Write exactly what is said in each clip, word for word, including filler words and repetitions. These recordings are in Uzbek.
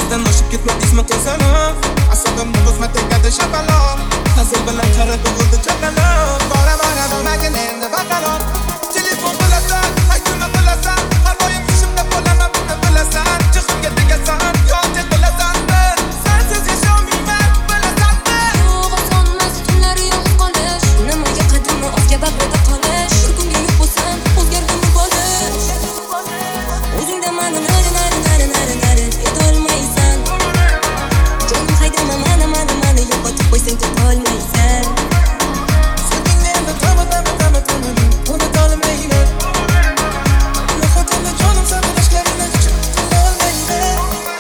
Haddidan oshib ketmadingizmi qizaloq? Asabimni buzma tegadi shapaloq. Hazil bilan qara bo'ldi chaqaloq. Bora bora bo'lmagin endi baqaloq. Telefon qilasan, aytma qilasan, har doim ishimda bo'laman buni bilasan. Jihimga tegasan, yolga qilasan. Sensiz yasholmayman, bilasanmi? Yo'q osonmas tunlari yolg'iz qolish. Nimaga qadimni o'zga bag'rida qolish? Bir kunga yo'q bo'lsam, o'zgargani bo'lish. O'zingda mani nari nari nari nari nari yetolmaysan. Jonim haydama mani mani mani yo'qotib qo'ysang topolmaysan. Sevgingni endi tama tama tama tama unutolmayman. Nafaqat jonim saqlashlarini qilolmayman.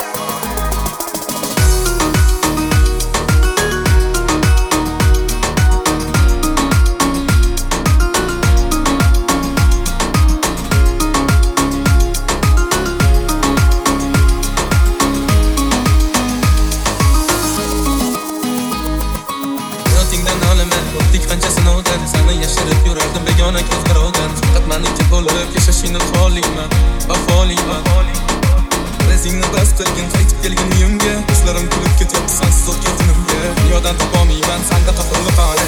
Hayotingdan olaman, o'tdik qancha sinovdan. Seni yashirib yurardim begona ko'z qarovdan. Faqat meniki bo'lib yashashingni xohlayman, vafoliyman. O'zingni bas qilgin, qaytib kelgin uyimga. Ko'zlarim kulib ketyapti sensiz o'tgan kunimga. Dunyodan topolmayman sanda qahrini qone.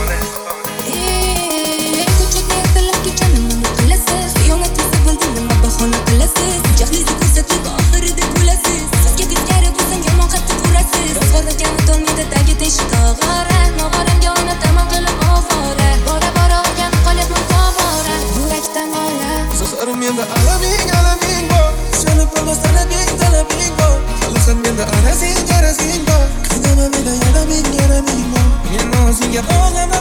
Ey, ko'chada ertalab kechanimni qilasiz. Xiyonatni bildim nima bahona qilasiz. Jahlingizni ko'rsatib oxirida kulasiz. Sizga teskari bo'lsam yomon qattiq urasiz. Xohlagan o'tolmaydi tagi teshik og'ora. Nog'oramga onataman qilib ovora. Bora bora o'rganib qolyapman tobora. Yurakdan ola. So'zlarim menda alaming alaming bor. Seni bilmas talabing talabing bor. Qilasan menda arazing arazing bor. Qiynama meni yaraming yaraming bor. Men o'zingga bog'laman.